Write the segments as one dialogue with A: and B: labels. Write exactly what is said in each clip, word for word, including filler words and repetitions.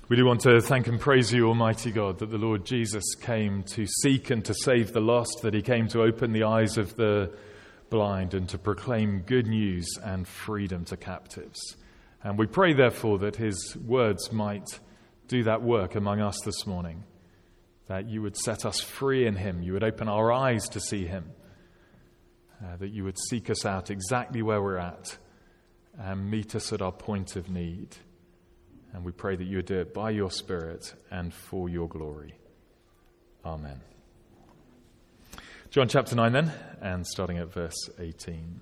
A: We do want to thank and praise you, Almighty God, that the Lord Jesus came to seek and to save the lost, that he came to open the eyes of the blind and to proclaim good news and freedom to captives. And we pray, therefore, that his words might do that work among us this morning, that you would set us free in him, you would open our eyes to see him, uh, that you would seek us out exactly where we're at and meet us at our point of need. And we pray that you would do it by your Spirit and for your glory. Amen. John chapter nine then, and starting at verse eighteen.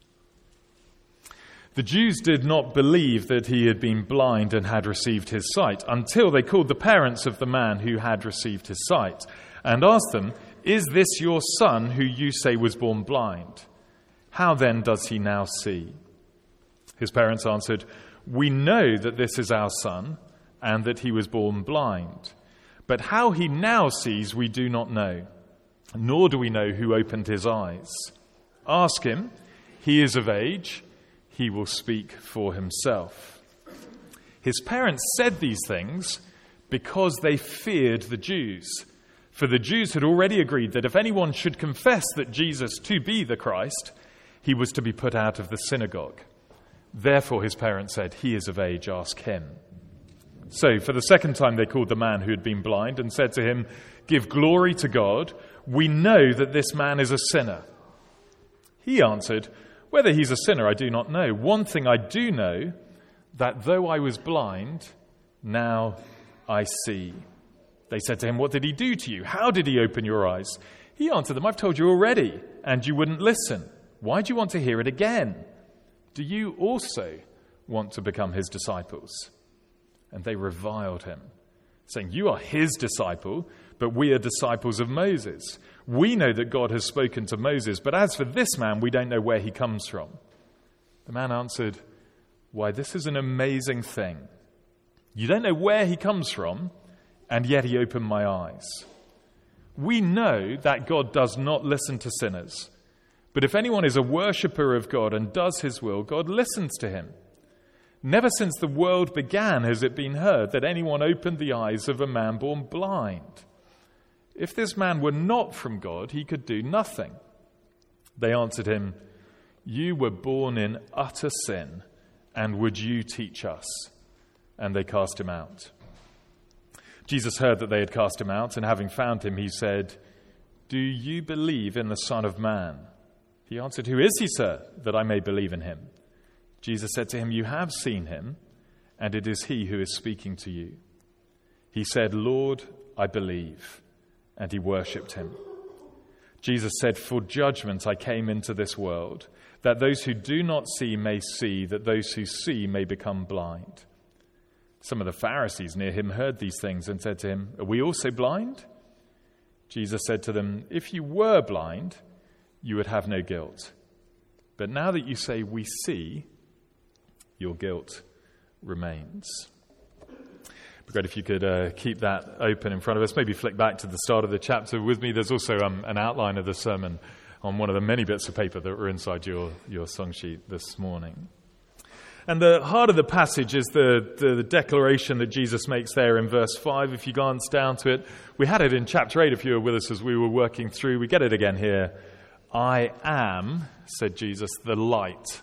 A: The Jews did not believe that he had been blind and had received his sight until they called the parents of the man who had received his sight and asked them, "Is this your son who you say was born blind? How then does he now see?" His parents answered, "We know that this is our son and that he was born blind. But how he now sees we do not know, nor do we know who opened his eyes. Ask him, he is of age, he will speak for himself." His parents said these things because they feared the Jews. For the Jews had already agreed that if anyone should confess that Jesus to be the Christ, he was to be put out of the synagogue. Therefore his parents said, "He is of age, ask him." So for the second time they called the man who had been blind and said to him, "Give glory to God. We know that this man is a sinner." He answered, "Whether he's a sinner I do not know. One thing I do know, that though I was blind, now I see." They said to him, "What did he do to you? How did he open your eyes?" He answered them, "I've told you already, and you wouldn't listen. Why do you want to hear it again? Do you also want to become his disciples?" And they reviled him, saying, "You are his disciple, but we are disciples of Moses. We know that God has spoken to Moses, but as for this man, we don't know where he comes from." The man answered, "Why, this is an amazing thing. You don't know where he comes from, and yet he opened my eyes. We know that God does not listen to sinners. But if anyone is a worshipper of God and does his will, God listens to him. Never since the world began has it been heard that anyone opened the eyes of a man born blind. If this man were not from God, he could do nothing." They answered him, "You were born in utter sin, and would you teach us?" And they cast him out. Jesus heard that they had cast him out, and having found him, he said, "Do you believe in the Son of Man?" He answered, "Who is he, sir, that I may believe in him?" Jesus said to him, "You have seen him, and it is he who is speaking to you." He said, "Lord, I believe," and he worshipped him. Jesus said, "For judgment I came into this world, that those who do not see may see, that those who see may become blind." Some of the Pharisees near him heard these things and said to him, "Are we also blind?" Jesus said to them, "If you were blind, you would have no guilt. But now that you say we see, your guilt remains." It'd be great if you could uh, keep that open in front of us. Maybe flick back to the start of the chapter with me. There's also um, an outline of the sermon on one of the many bits of paper that were inside your, your song sheet this morning. And the heart of the passage is the, the, the declaration that Jesus makes there in verse five. If you glance down to it, we had it in chapter eight if you were with us as we were working through. We get it again here. "I am," said Jesus, "the light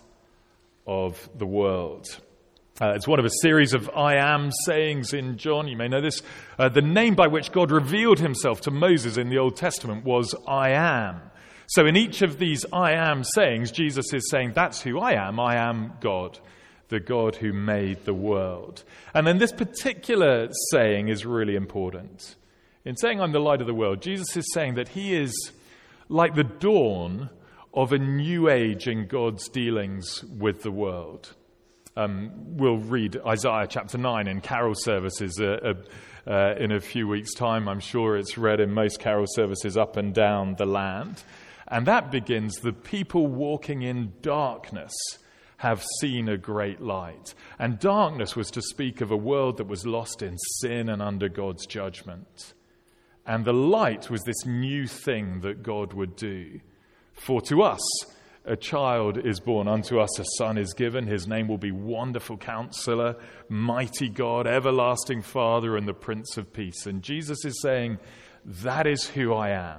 A: of the world." Uh, it's one of a series of I am sayings in John. You may know this. Uh, the name by which God revealed himself to Moses in the Old Testament was I am. So in each of these I am sayings, Jesus is saying, that's who I am. I am God, the God who made the world. And then this particular saying is really important. In saying I'm the light of the world, Jesus is saying that he is like the dawn of a new age in God's dealings with the world. Um, we'll read Isaiah chapter nine in carol services uh, uh, uh, in a few weeks' time. I'm sure it's read in most carol services up and down the land. And that begins, "The people walking in darkness have seen a great light." And darkness was to speak of a world that was lost in sin and under God's judgment. And the light was this new thing that God would do. For to us, a child is born, unto us a son is given. His name will be Wonderful Counselor, Mighty God, Everlasting Father, and the Prince of Peace. And Jesus is saying, that is who I am.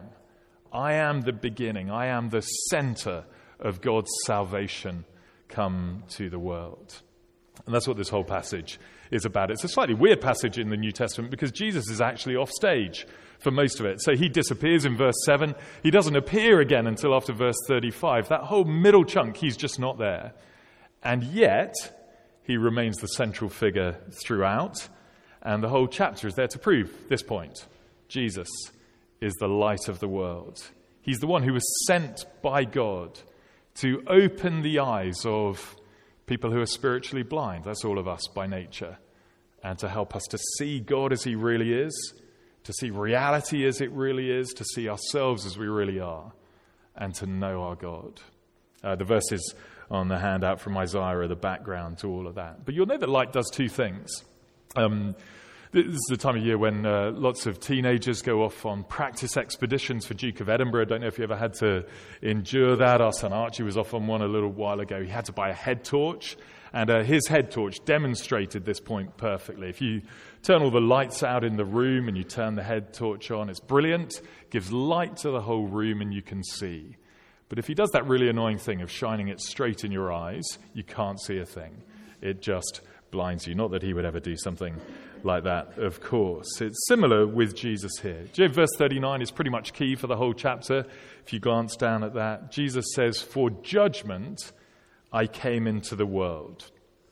A: I am the beginning. I am the center of God's salvation come to the world. And that's what this whole passage is about. It's a slightly weird passage in the New Testament because Jesus is actually off stage for most of it. So he disappears in verse seven. He doesn't appear again until after verse thirty-five. That whole middle chunk, he's just not there. And yet, he remains the central figure throughout. And the whole chapter is there to prove this point. Jesus is the light of the world. He's the one who was sent by God to open the eyes of people who are spiritually blind. That's all of us by nature. And to help us to see God as he really is, to see reality as it really is, to see ourselves as we really are, and to know our God. Uh, the verses on the handout from Isaiah are the background to all of that. But you'll know that light does two things. Um, this is the time of year when uh, lots of teenagers go off on practice expeditions for Duke of Edinburgh. I don't know if you ever had to endure that. Our son Archie was off on one a little while ago. He had to buy a head torch. And uh, his head torch demonstrated this point perfectly. If you turn all the lights out in the room and you turn the head torch on, it's brilliant, gives light to the whole room and you can see. But if he does that really annoying thing of shining it straight in your eyes, you can't see a thing. It just blinds you. Not that he would ever do something like that, of course. It's similar with Jesus here. Verse thirty-nine is pretty much key for the whole chapter. If you glance down at that, Jesus says, "For judgment I came into the world,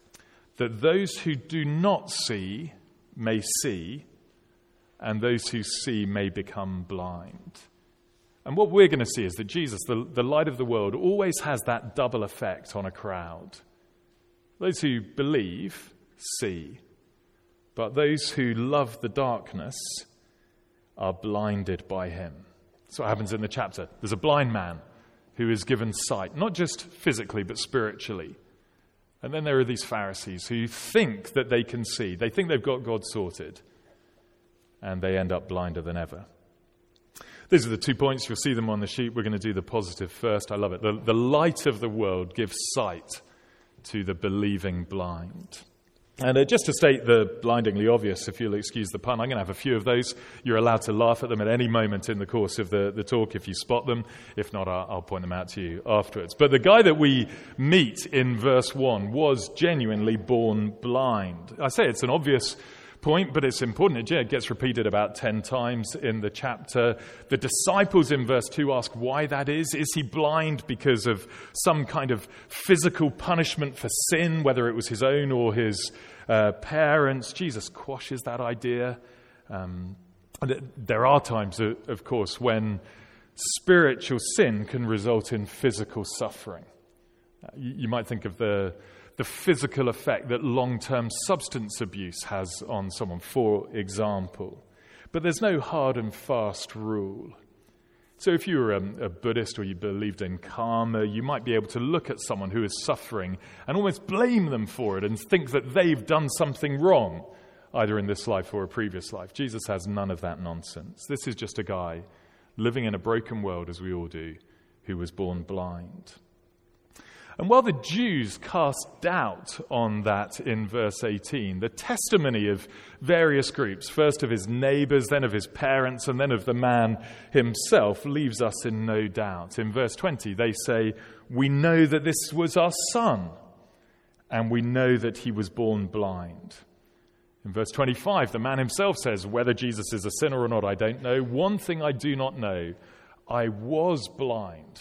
A: that those who do not see may see, and those who see may become blind." And what we're going to see is that Jesus, the, the light of the world, always has that double effect on a crowd. Those who believe see, but those who love the darkness are blinded by him. That's what happens in the chapter. There's a blind man who is given sight, not just physically, but spiritually. And then there are these Pharisees who think that they can see. They think they've got God sorted. And they end up blinder than ever. These are the two points. You'll see them on the sheet. We're going to do the positive first. I love it. The, the light of the world gives sight to the believing blind. And uh, just to state the blindingly obvious, if you'll excuse the pun, I'm going to have a few of those. You're allowed to laugh at them at any moment in the course of the, the talk if you spot them. If not, I'll, I'll point them out to you afterwards. But the guy that we meet in verse one was genuinely born blind. I say it's an obvious point, but it's important. It gets repeated about ten times in the chapter. The disciples in verse two ask why that is. Is he blind because of some kind of physical punishment for sin, whether it was his own or his uh, parents? Jesus quashes that idea. Um, there are times, of course, when spiritual sin can result in physical suffering. You, you might think of the the physical effect that long-term substance abuse has on someone, for example. But there's no hard and fast rule. So if you were a, a Buddhist or you believed in karma, you might be able to look at someone who is suffering and almost blame them for it and think that they've done something wrong, either in this life or a previous life. Jesus has none of that nonsense. This is just a guy living in a broken world, as we all do, who was born blind. And while the Jews cast doubt on that in verse eighteen, the testimony of various groups, first of his neighbors, then of his parents, and then of the man himself, leaves us in no doubt. In verse twenty, they say, "We know that this was our son, and we know that he was born blind." In verse twenty-five, the man himself says, "Whether Jesus is a sinner or not, I don't know. One thing I do not know, I was blind,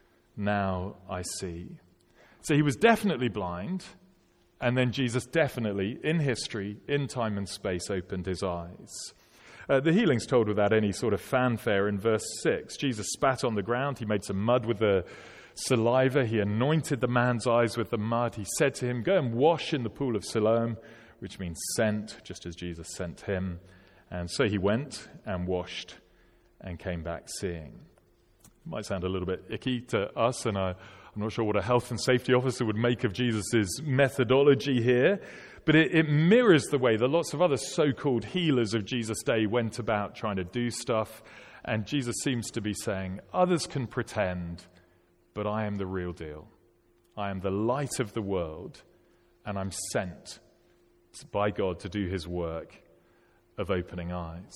A: now I see." So he was definitely blind, and then Jesus definitely, in history, in time and space, opened his eyes. Uh, the healing's told without any sort of fanfare in verse six. Jesus spat on the ground, he made some mud with the saliva, he anointed the man's eyes with the mud. He said to him, "Go and wash in the pool of Siloam," which means sent, just as Jesus sent him. And so he went and washed and came back seeing. It might sound a little bit icky to us, and I I'm not sure what a health and safety officer would make of Jesus' methodology here, but it, it mirrors the way that lots of other so-called healers of Jesus' day went about trying to do stuff, and Jesus seems to be saying, others can pretend, but I am the real deal. I am the light of the world, and I'm sent by God to do his work of opening eyes.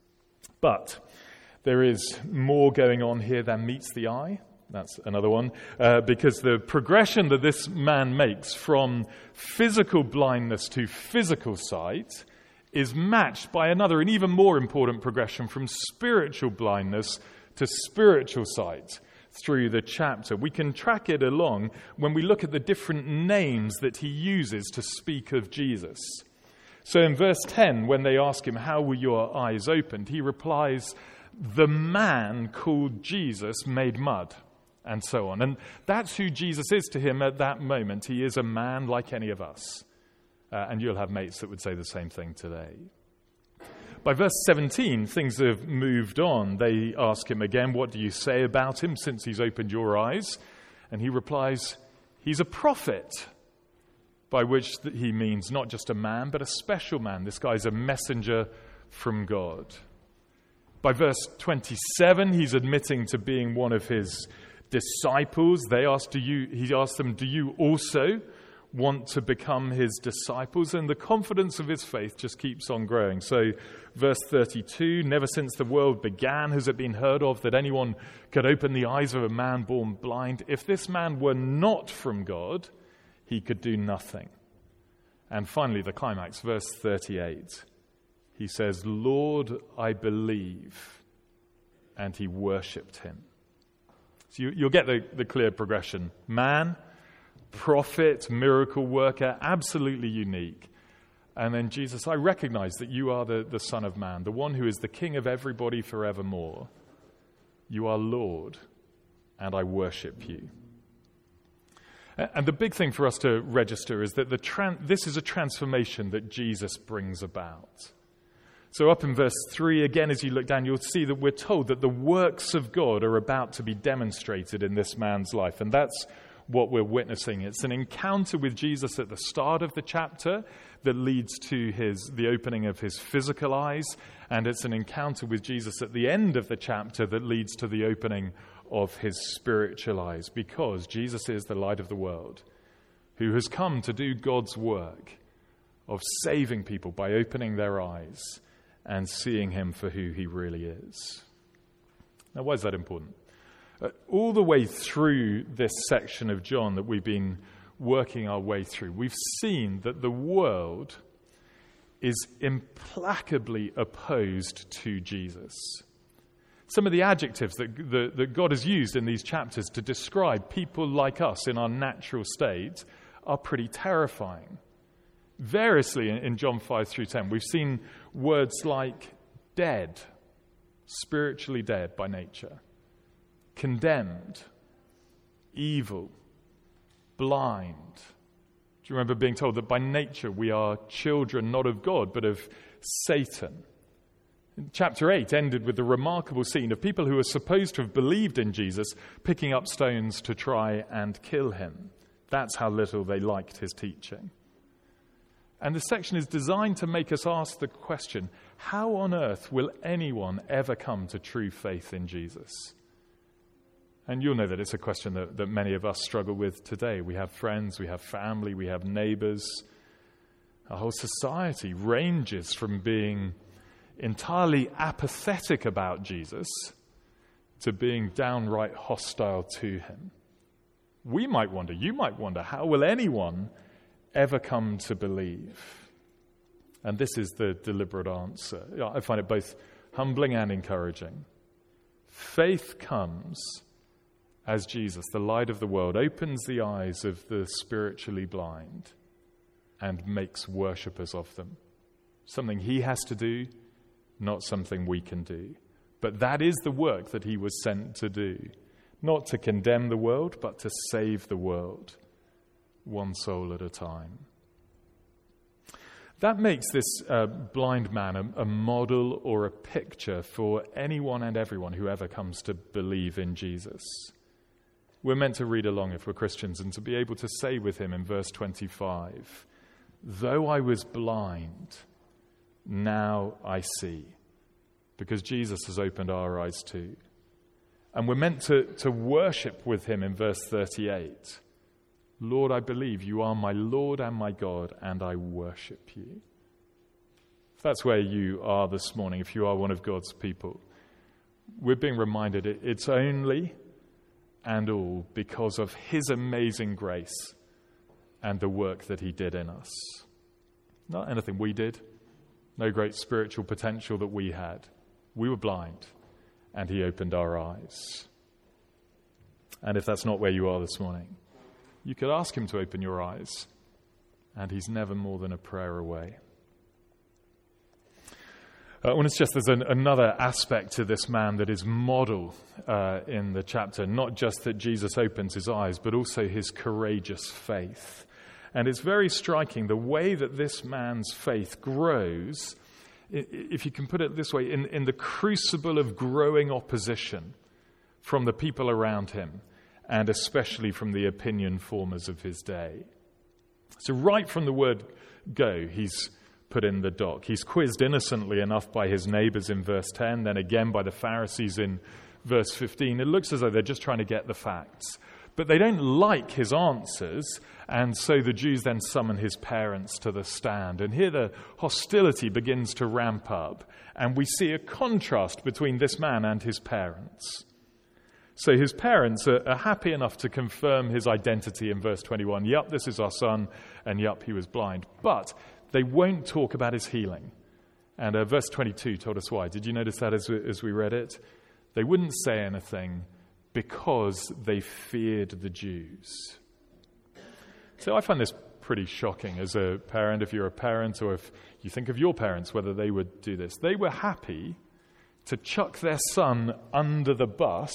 A: But there is more going on here than meets the eye. That's another one. Uh, because the progression that this man makes from physical blindness to physical sight is matched by another and even more important progression from spiritual blindness to spiritual sight through the chapter. We can track it along when we look at the different names that he uses to speak of Jesus. So in verse ten, when they ask him, "How were your eyes opened?" he replies, "The man called Jesus made mud," and so on. And that's who Jesus is to him at that moment. He is a man like any of us. Uh, and you'll have mates that would say the same thing today. By verse seventeen, things have moved on. They ask him again, "What do you say about him since he's opened your eyes?" And he replies, "He's a prophet," by which he means not just a man, but a special man. This guy's a messenger from God. By verse twenty-seven, he's admitting to being one of his disciples. They ask, "Do you?" He asks them, "Do you also want to become his disciples?" And the confidence of his faith just keeps on growing. So verse thirty-two, "Never since the world began has it been heard of that anyone could open the eyes of a man born blind. If this man were not from God, he could do nothing." And finally, the climax, verse thirty-eight. He says, "Lord, I believe," and he worshipped him. So you, you'll get the, the clear progression. Man, prophet, miracle worker, absolutely unique. And then Jesus, "I recognize that you are the, the Son of Man, the one who is the King of everybody forevermore. You are Lord, and I worship you." And the big thing for us to register is that the tran- this is a transformation that Jesus brings about. So up in verse three, again, as you look down, you'll see that we're told that the works of God are about to be demonstrated in this man's life. And that's what we're witnessing. It's an encounter with Jesus at the start of the chapter that leads to his the opening of his physical eyes. And it's an encounter with Jesus at the end of the chapter that leads to the opening of his spiritual eyes. Because Jesus is the light of the world, who has come to do God's work of saving people by opening their eyes and seeing him for who he really is. Now, why is that important? Uh, all the way through this section of John that we've been working our way through, we've seen that the world is implacably opposed to Jesus. Some of the adjectives that, that, that God has used in these chapters to describe people like us in our natural state are pretty terrifying. Variously in John five through ten, we've seen words like dead, spiritually dead by nature, condemned, evil, blind. Do you remember being told that by nature we are children not of God but of Satan? Chapter eight ended with the remarkable scene of people who are supposed to have believed in Jesus picking up stones to try and kill him. That's how little they liked his teaching. And the section is designed to make us ask the question, how on earth will anyone ever come to true faith in Jesus? And you'll know that it's a question that, that many of us struggle with today. We have friends, we have family, we have neighbors. Our whole society ranges from being entirely apathetic about Jesus to being downright hostile to him. We might wonder, you might wonder, how will anyone ever come to believe? And this is the deliberate answer. I find it both humbling and encouraging. Faith comes as Jesus, the light of the world, opens the eyes of the spiritually blind and makes worshippers of them. Something he has to do, not something we can do. But that is the work that he was sent to do. Not to condemn the world, but to save the world, one soul at a time. That makes this uh, blind man a, a model or a picture for anyone and everyone who ever comes to believe in Jesus. We're meant to read along if we're Christians and to be able to say with him in verse twenty-five, "Though I was blind, now I see," because Jesus has opened our eyes too. And we're meant to, to worship with him in verse thirty-eight. Lord, I believe you are my Lord and my God, and I worship you. If that's where you are this morning, if you are one of God's people, we're being reminded it, it's only and all because of his amazing grace and the work that he did in us. Not anything we did, no great spiritual potential that we had. We were blind, and he opened our eyes. And if that's not where you are this morning, you could ask him to open your eyes, and he's never more than a prayer away. I want to suggest there's an, another aspect to this man that is model uh, in the chapter, not just that Jesus opens his eyes, but also his courageous faith. And it's very striking the way that this man's faith grows, if you can put it this way, in, in the crucible of growing opposition from the people around him, and especially from the opinion formers of his day. So right from the word go, he's put in the dock. He's quizzed innocently enough by his neighbors in verse ten, then again by the Pharisees in verse fifteen. It looks as though they're just trying to get the facts. But they don't like his answers, and so the Jews then summon his parents to the stand. And here the hostility begins to ramp up, and we see a contrast between this man and his parents. So his parents are, are happy enough to confirm his identity in verse twenty-one. Yup, this is our son, and yup, he was blind. But they won't talk about his healing. And uh, verse twenty-two told us why. Did you notice that as we, as we read it? They wouldn't say anything because they feared the Jews. So I find this pretty shocking as a parent, if you're a parent, or if you think of your parents, whether they would do this. They were happy to chuck their son under the bus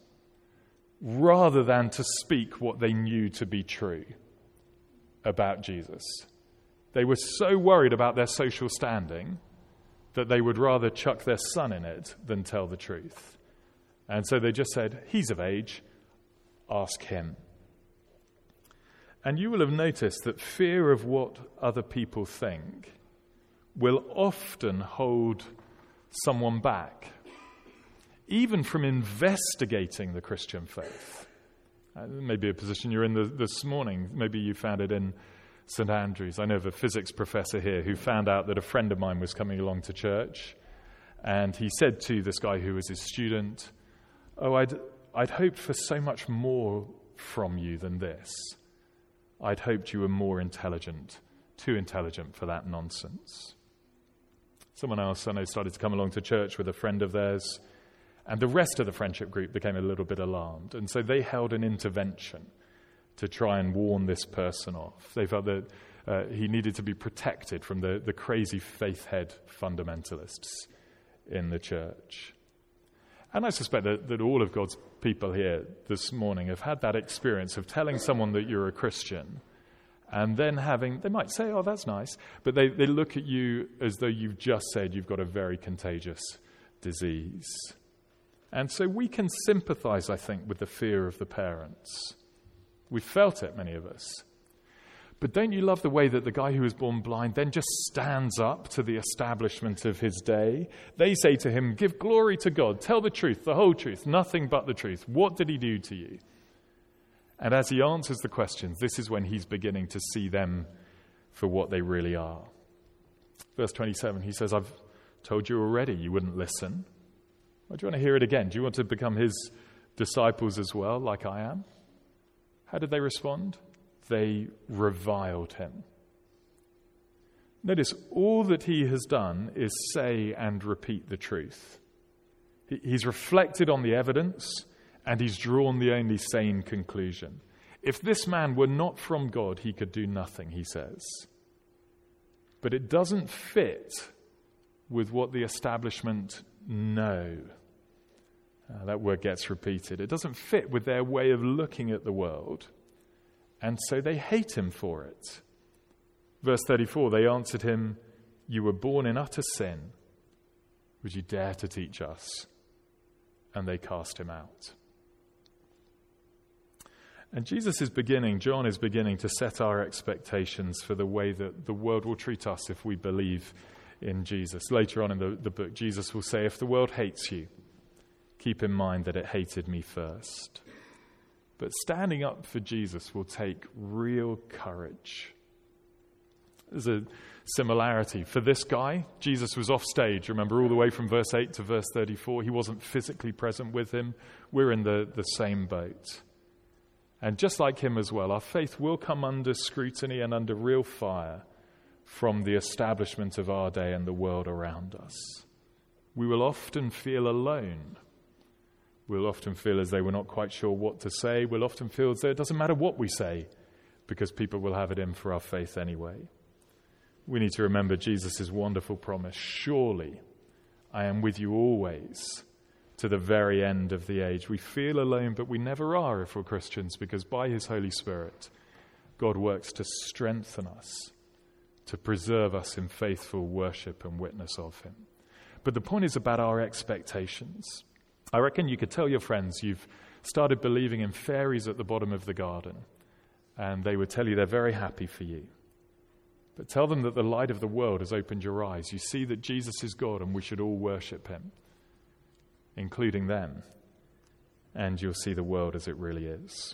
A: rather than to speak what they knew to be true about Jesus. They were so worried about their social standing that they would rather chuck their son in it than tell the truth. And so they just said, he's of age, ask him. And you will have noticed that fear of what other people think will often hold someone back, even from investigating the Christian faith. Uh, maybe a position you're in the, this morning. Maybe you found it in Saint Andrews. I know of a physics professor here who found out that a friend of mine was coming along to church, and he said to this guy who was his student, oh, I'd, I'd hoped for so much more from you than this. I'd hoped you were more intelligent, too intelligent for that nonsense. Someone else I know started to come along to church with a friend of theirs, and the rest of the friendship group became a little bit alarmed, and so they held an intervention to try and warn this person off. They felt that uh, he needed to be protected from the, the crazy faith-head fundamentalists in the church. And I suspect that, that all of God's people here this morning have had that experience of telling someone that you're a Christian and then having, they might say, oh, that's nice, but they, they look at you as though you've just said you've got a very contagious disease. And so we can sympathize, I think, with the fear of the parents. We've felt it, many of us. But don't you love the way that the guy who was born blind then just stands up to the establishment of his day? They say to him, give glory to God, tell the truth, the whole truth, nothing but the truth. What did he do to you? And as he answers the questions, this is when he's beginning to see them for what they really are. Verse twenty-seven, he says, I've told you already you wouldn't listen. Why do you want to hear it again? Do you want to become his disciples as well, like I am? How did they respond? They reviled him. Notice, all that he has done is say and repeat the truth. He's reflected on the evidence, and he's drawn the only sane conclusion. If this man were not from God, he could do nothing, he says. But it doesn't fit with what the establishment know. Uh, that word gets repeated. It doesn't fit with their way of looking at the world. And so they hate him for it. Verse thirty-four, they answered him, you were born in utter sin. Would you dare to teach us? And they cast him out. And Jesus is beginning, John is beginning to set our expectations for the way that the world will treat us if we believe in Jesus. Later on in the, the book, Jesus will say, if the world hates you, keep in mind that it hated me first. But standing up for Jesus will take real courage. There's a similarity. For this guy, Jesus was off stage, remember, all the way from verse eight to verse thirty-four. He wasn't physically present with him. We're in the, the same boat. And just like him as well, our faith will come under scrutiny and under real fire from the establishment of our day and the world around us. We will often feel alone. We'll often feel as though we're not quite sure what to say. We'll often feel as though it doesn't matter what we say because people will have it in for our faith anyway. We need to remember Jesus' wonderful promise. Surely I am with you always to the very end of the age. We feel alone, but we never are if we're Christians, because by his Holy Spirit, God works to strengthen us, to preserve us in faithful worship and witness of him. But the point is about our expectations. I reckon you could tell your friends you've started believing in fairies at the bottom of the garden, and they would tell you they're very happy for you. But tell them that the light of the world has opened your eyes. You see that Jesus is God and we should all worship him, including them, and you'll see the world as it really is.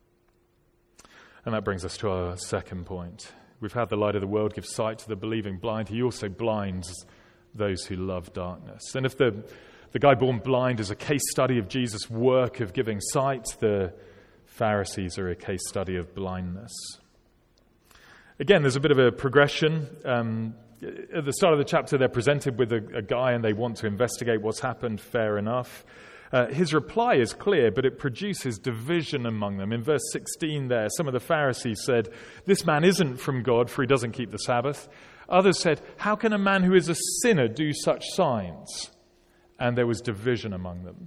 A: And that brings us to our second point. We've had the light of the world give sight to the believing blind. He also blinds those who love darkness. And if the, the guy born blind is a case study of Jesus' work of giving sight, the Pharisees are a case study of blindness. Again, there's a bit of a progression. Um, at the start of the chapter, they're presented with a, a guy and they want to investigate what's happened. Fair enough. Uh, his reply is clear, but it produces division among them. In verse sixteen there, some of the Pharisees said, "This man isn't from God, for he doesn't keep the Sabbath." Others said, "How can a man who is a sinner do such signs?" And there was division among them.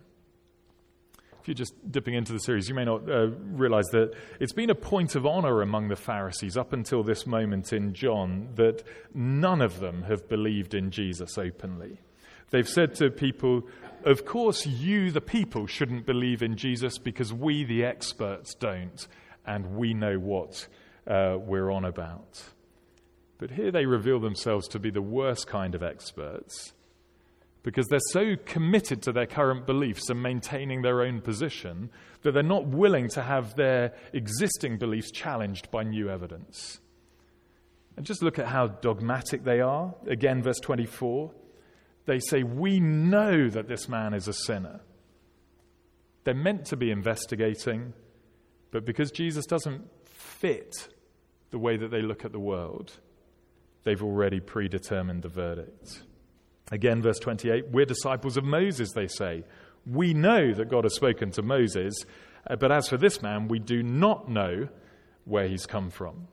A: If you're just dipping into the series, you may not uh, realize that it's been a point of honor among the Pharisees up until this moment in John that none of them have believed in Jesus openly. They've said to people, of course you, the people, shouldn't believe in Jesus because we, the experts, don't, and we know what uh, we're on about. But here they reveal themselves to be the worst kind of experts, because they're so committed to their current beliefs and maintaining their own position that they're not willing to have their existing beliefs challenged by new evidence. And just look at how dogmatic they are. Again, verse twenty-four, they say, "We know that this man is a sinner." They're meant to be investigating, but because Jesus doesn't fit the way that they look at the world, they've already predetermined the verdict. Again, verse twenty-eight, "We're disciples of Moses," they say. "We know that God has spoken to Moses, but as for this man, we do not know where he's come from."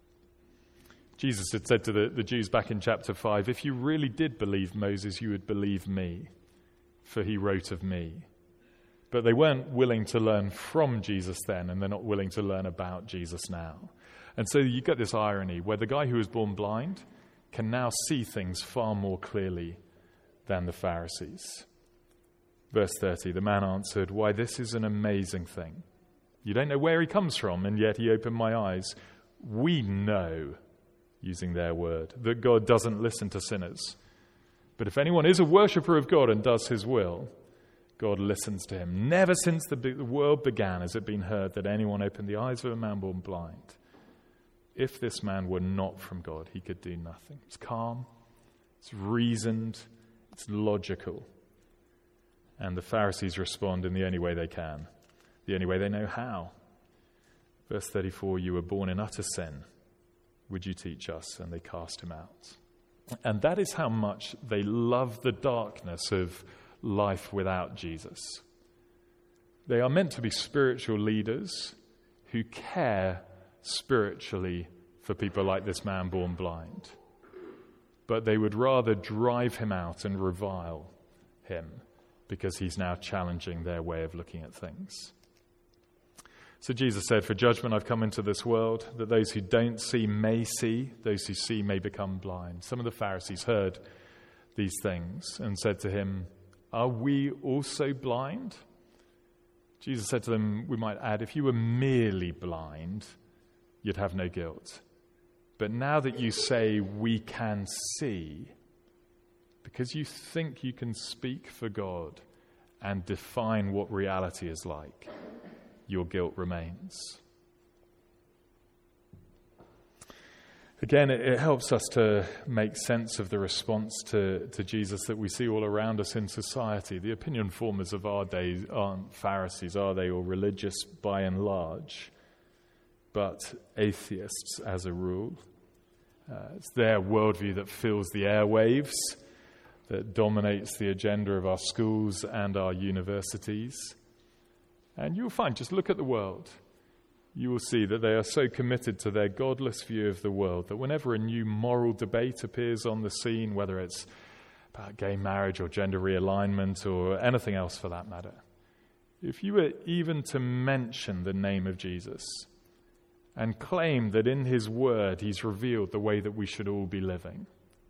A: Jesus had said to the, the Jews back in chapter five, "If you really did believe Moses, you would believe me, for he wrote of me." But they weren't willing to learn from Jesus then, and they're not willing to learn about Jesus now. And so you get this irony where the guy who was born blind can now see things far more clearly than the Pharisees. Verse thirty, the man answered, "Why, this is an amazing thing. You don't know where he comes from, and yet he opened my eyes. We know," using their word, "that God doesn't listen to sinners. But if anyone is a worshipper of God and does his will, God listens to him. Never since the world began has it been heard that anyone opened the eyes of a man born blind. If this man were not from God, he could do nothing." It's calm, it's reasoned, it's logical. And the Pharisees respond in the only way they can, the only way they know how. Verse thirty-four, "You were born in utter sin. Would you teach us?" And they cast him out. And that is how much they love the darkness of life without Jesus. They are meant to be spiritual leaders who care spiritually for people like this man born blind. But they would rather drive him out and revile him because he's now challenging their way of looking at things. So Jesus said, "For judgment I've come into this world, that those who don't see may see, those who see may become blind." Some of the Pharisees heard these things and said to him, "Are we also blind?" Jesus said to them, we might add, "If you were merely blind, you'd have no guilt. But now that you say we can see, because you think you can speak for God and define what reality is like, your guilt remains. Again, it, it helps us to make sense of the response to, to Jesus that we see all around us in society. The opinion formers of our days aren't Pharisees, are they, or religious by and large, but atheists as a rule. Uh, it's their worldview that fills the airwaves, that dominates the agenda of our schools and our universities. And you'll find, just look at the world, you will see that they are so committed to their godless view of the world that whenever a new moral debate appears on the scene, whether it's about gay marriage or gender realignment or anything else for that matter, if you were even to mention the name of Jesus and claim that in his word he's revealed the way that we should all be living,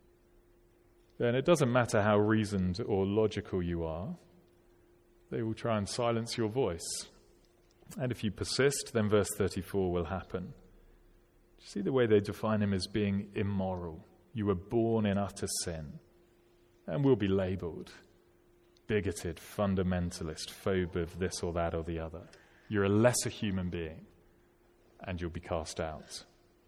A: then it doesn't matter how reasoned or logical you are, they will try and silence your voice. And if you persist, then verse thirty-four will happen. Do you see the way they define him as being immoral? You were born in utter sin, and will be labeled bigoted, fundamentalist, phobe of this or that or the other. You're a lesser human being, and you'll be cast out.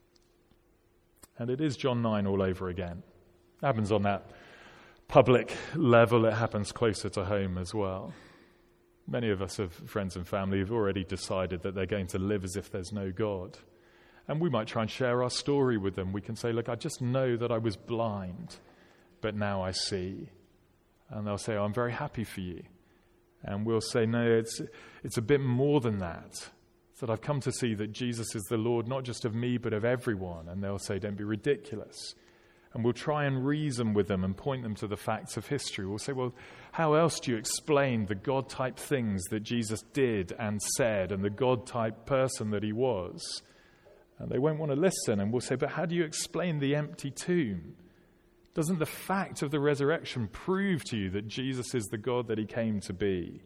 A: And it is John nine all over again. It happens on that public level. It happens closer to home as well. Many of us have friends and family who've already decided that they're going to live as if there's no God. And we might try and share our story with them. We can say, look, I just know that I was blind, but now I see. And they'll say, oh, I'm very happy for you. And we'll say, no, it's it's a bit more than that. It's that I've come to see that Jesus is the Lord, not just of me, but of everyone. And they'll say, don't be ridiculous. And we'll try and reason with them and point them to the facts of history. We'll say, well, how else do you explain the God-type things that Jesus did and said and the God-type person that he was? And they won't want to listen. And we'll say, but how do you explain the empty tomb? Doesn't the fact of the resurrection prove to you that Jesus is the God that he came to be?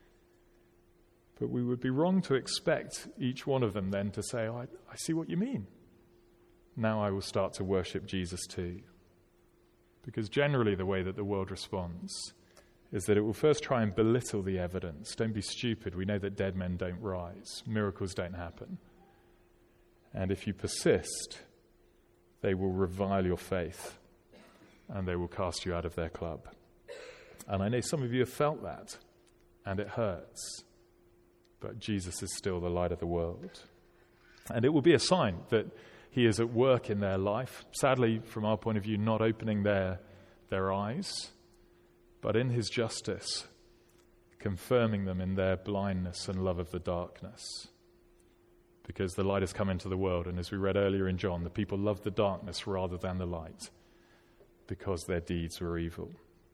A: But we would be wrong to expect each one of them then to say, oh, I, I see what you mean. Now I will start to worship Jesus too. Because generally the way that the world responds is that it will first try and belittle the evidence. Don't be stupid. We know that dead men don't rise. Miracles don't happen. And if you persist, they will revile your faith and they will cast you out of their club. And I know some of you have felt that, and it hurts. But Jesus is still the light of the world. And it will be a sign that he is at work in their life, sadly, from our point of view, not opening their, their eyes, but in his justice, confirming them in their blindness and love of the darkness. Because the light has come into the world, and as we read earlier in John, the people loved the darkness rather than the light, because their deeds were evil.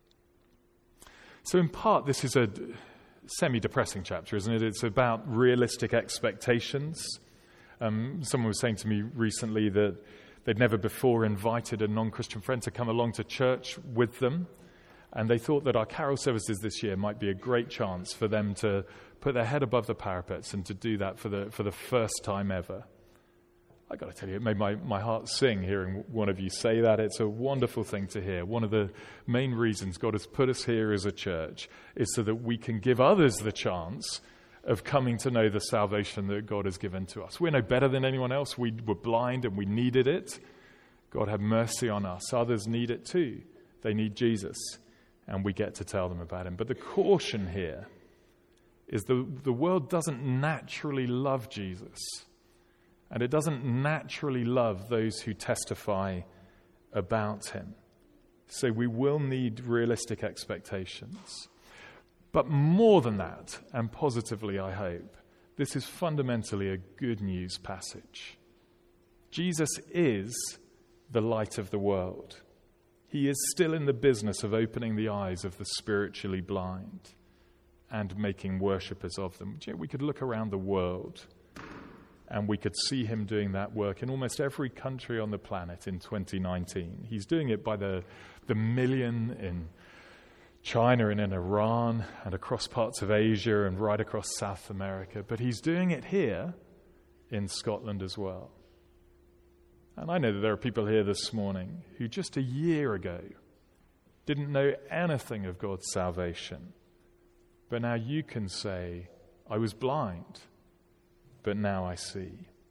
A: So in part, this is a semi-depressing chapter, isn't it? It's about realistic expectations. Um, someone was saying to me recently that they'd never before invited a non-Christian friend to come along to church with them, and they thought that our carol services this year might be a great chance for them to put their head above the parapets and to do that for the for the first time ever. I got to tell you, it made my, my heart sing hearing one of you say that. It's a wonderful thing to hear. One of the main reasons God has put us here as a church is so that we can give others the chance of coming to know the salvation that God has given to us. We're no better than anyone else. We were blind and we needed it. God have mercy on us. Others need it too. They need Jesus, and we get to tell them about him. But the caution here is the, the world doesn't naturally love Jesus, and it doesn't naturally love those who testify about him. So we will need realistic expectations. But more than that, and positively I hope, this is fundamentally a good news passage. Jesus is the light of the world. He is still in the business of opening the eyes of the spiritually blind and making worshippers of them. You know, we could look around the world and we could see him doing that work in almost every country on the planet in twenty nineteen. He's doing it by the, the million in China and in Iran and across parts of Asia and right across South America. But he's doing it here in Scotland as well. And I know that there are people here this morning who just a year ago didn't know anything of God's salvation. But now you can say, I was blind, but now I see.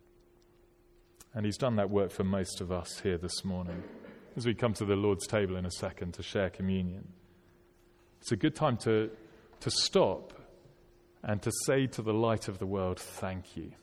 A: And he's done that work for most of us here this morning. As we come to the Lord's table in a second to share communion, it's a good time to, to stop and to say to the light of the world, thank you.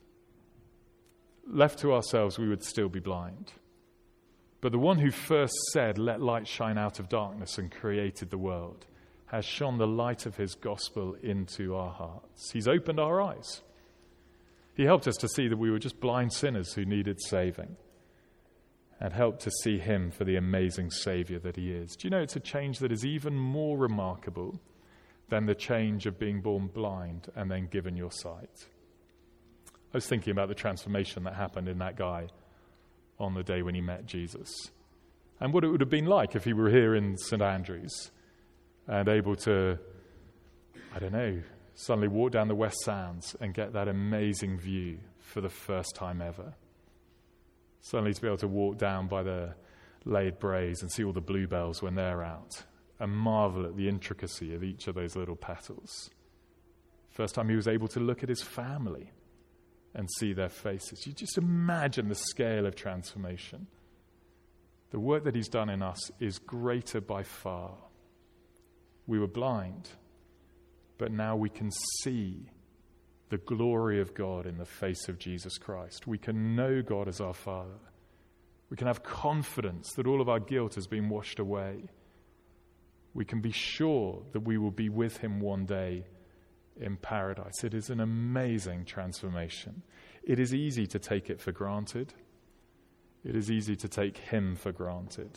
A: Left to ourselves, we would still be blind. But the one who first said, let light shine out of darkness and created the world, has shone the light of his gospel into our hearts. He's opened our eyes. He helped us to see that we were just blind sinners who needed saving, and helped to see him for the amazing Savior that he is. Do you know it's a change that is even more remarkable than the change of being born blind and then given your sight? I was thinking about the transformation that happened in that guy on the day when he met Jesus, and what it would have been like if he were here in Saint Andrews and able to, I don't know, suddenly walk down the West Sands and get that amazing view for the first time ever. Suddenly to be able to walk down by the laid braes and see all the bluebells when they're out and marvel at the intricacy of each of those little petals. First time he was able to look at his family and see their faces. You just imagine the scale of transformation. The work that he's done in us is greater by far. We were blind, but now we can see the glory of God in the face of Jesus Christ. We can know God as our Father. We can have confidence that all of our guilt has been washed away. We can be sure that we will be with him one day in paradise. It is an amazing transformation. It is easy to take it for granted. It is easy to take him for granted.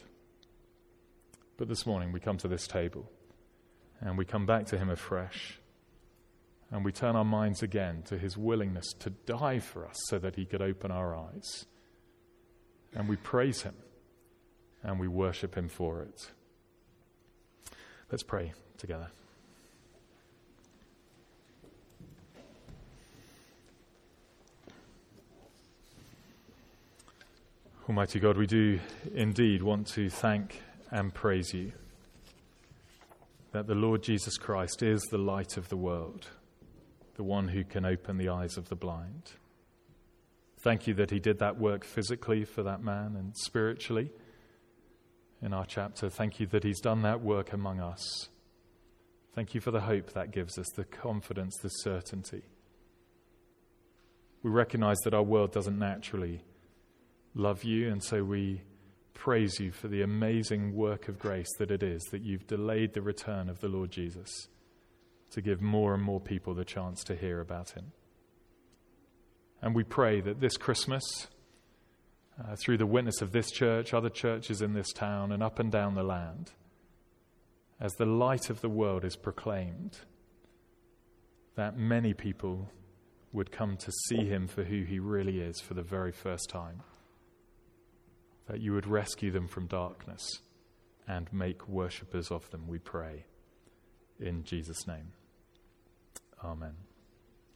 A: But this morning we come to this table and we come back to him afresh. And we turn our minds again to his willingness to die for us so that he could open our eyes. And we praise him and we worship him for it. Let's pray together. Almighty God, we do indeed want to thank and praise you that the Lord Jesus Christ is the light of the world, the one who can open the eyes of the blind. Thank you that he did that work physically for that man and spiritually in our chapter. Thank you that he's done that work among us. Thank you for the hope that gives us, the confidence, the certainty. We recognize that our world doesn't naturally love you, and so we praise you for the amazing work of grace that it is that you've delayed the return of the Lord Jesus to give more and more people the chance to hear about him. And we pray that this Christmas, uh, through the witness of this church, other churches in this town, and up and down the land, as the light of the world is proclaimed, that many people would come to see him for who he really is for the very first time. That you would rescue them from darkness and make worshippers of them, we pray. In Jesus' name. Amen.